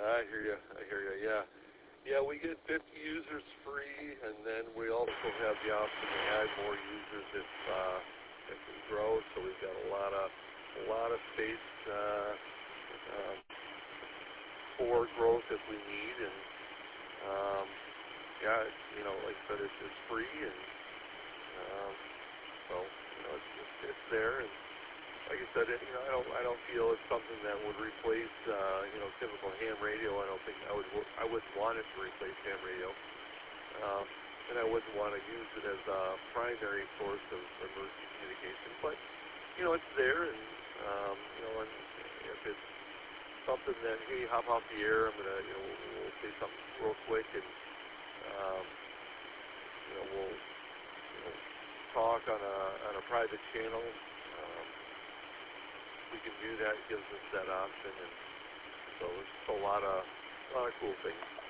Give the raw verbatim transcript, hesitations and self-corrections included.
I hear you. I hear you. Yeah. Yeah, we get fifty users free, and then we also have the option to add more users if uh, if we grow. So we've got a lot of a lot of space uh, um, for growth if we need. And um, yeah, it's, you know, like I said, it's, it's free, and um, so you know, it's, it's, it's there. And like I said, it, you know, I don't I don't feel it's something that would replace uh, you know typical ham radio. I don't think I would I wouldn't want it to replace ham radio. Um, and I wouldn't want to use it as a primary source of emergency communication. But, you know, it's there, and, um, you know, and if it's something that, hey, hop off the air, I'm going to, you know, we'll, we'll say something real quick, and, um, you know, we'll you know, talk on a, on a private channel. Um, we can do that. It gives us that option, and so it's a lot of, a lot of cool things.